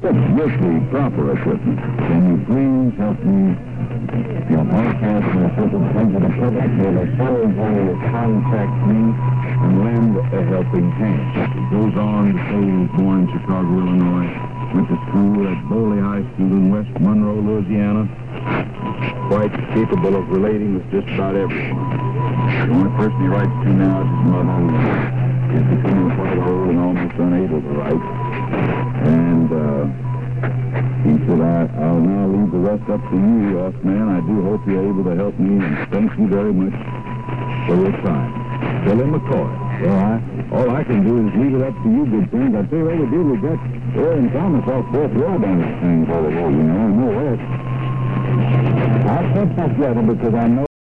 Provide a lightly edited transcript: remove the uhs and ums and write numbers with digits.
equipment, with the proper equipment. Can you please help me? Your broadcasting equipment, things of equipment, will someone will contact me and lend a helping hand. It goes on to say he was born in Chicago, Illinois, went to school at Boley High School in West Monroe, Louisiana. Quite capable of relating with just about everyone. The only person he writes to now is his mother, who is becoming quite old and almost unable to write. And he said, I'll now leave the rest up to you, man. I do hope you're able to help me, and thank you very much for your time. Billy McCoy. Well, all I can do is leave it up to you, good friends. I tell you what we did, we got Aaron Thomas off fourth road on this thing for the road, you know, no less. I'll put this together because I know